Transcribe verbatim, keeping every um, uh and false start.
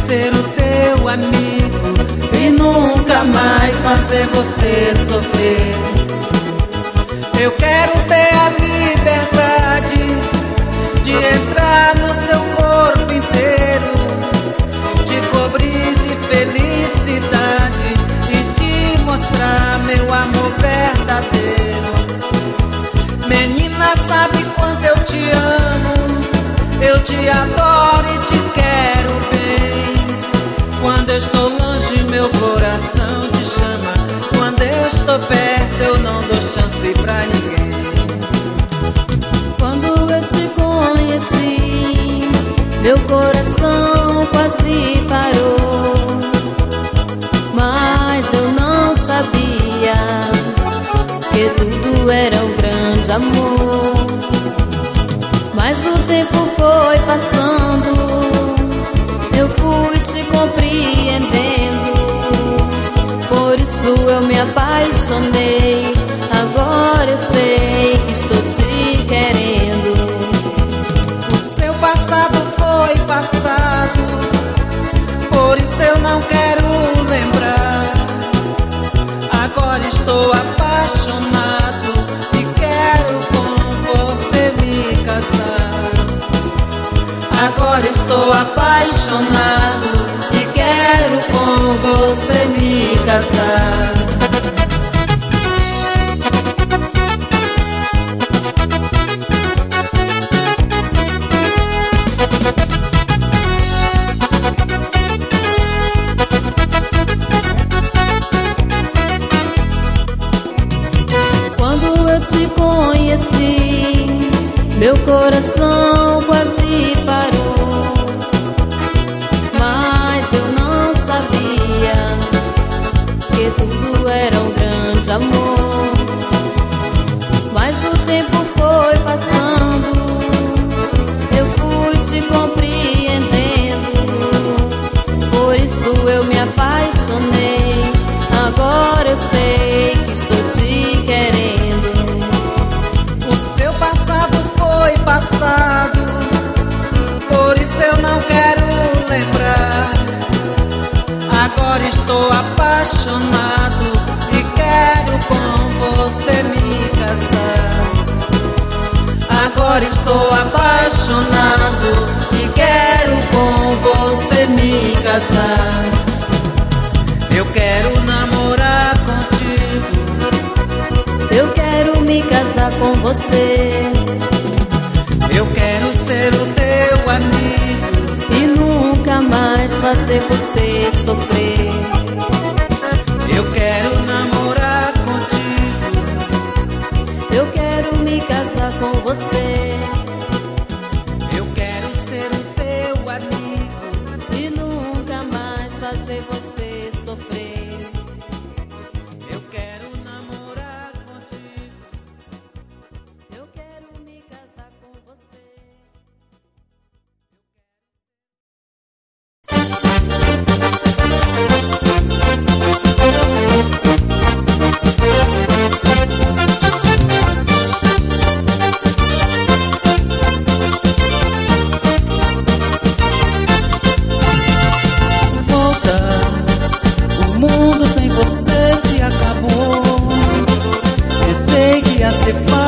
ser o teu amigo e nunca mais fazer você sofrer. Eu quero ter a liberdade de entrar no seu corpo inteiro, te cobrir de felicidade e te mostrar meu amor verdadeiro. Menina, sabe quanto eu te amo, eu te adoro e te quero bem. Quando eu estou longe, meu coração te chama. Quando eu estou perto, eu não dou chance pra ninguém. Quando eu te conheci, meu coração quase parou. Mas eu não sabia que tudo era um grande amor. Mas o tempo foi passando, eu fui te compreendendo. Por isso eu me apaixonei. Agora eu sei que estou te querendo. O seu passado foi passado, por isso eu não quero lembrar. Agora estou apaixonado e quero com você me casar. Agora estou apaixonado e quero com você me casar. Quando eu te conheci, meu coração quase parou. Mas eu não sabia que tudo era um grande amor. Mas o tempo foi passando, eu fui te compreendendo. Por isso eu me apaixonei. Agora eu sei que estou te querendo. O seu passado foi passado, por isso eu não quero lembrar. Agora estou apaixonado e quero com você me casar. Agora estou apaixonado e quero com você me casar. Eu quero namorar contigo, Eu quero me casar com você eu quero ser o teu amigo e nunca mais fazer você sofrer. eu quero namorar contigo, Eu quero me casar com você eu quero ser o teu amigo e nunca mais fazer você sofrer. eu quero namorar contigo. Eu quero me casar com você. Volta, o mundo sem você se acabou. Pensei que ia ser fácil,